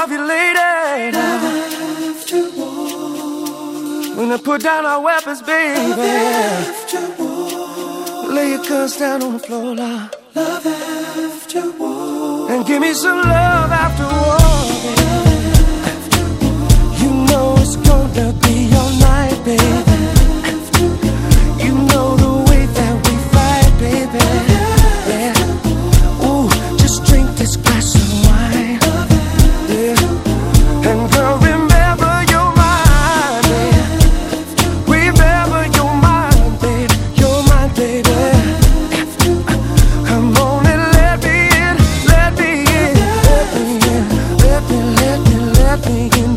love you, lady. After war. When I put down our weapons, baby. After war. Lay your guns down on the floor, love. Love after war. And give me some love after war, baby. After war. You know it's gonna be all night, baby. After war. You know the way that we fight, baby. Yeah. Ooh, just drink this glass of wine. Yeah. And girl, remember you're mine, baby. Remember you're mine, baby. You're mine, baby. Come on and let me in, let me in, let me in, let me in.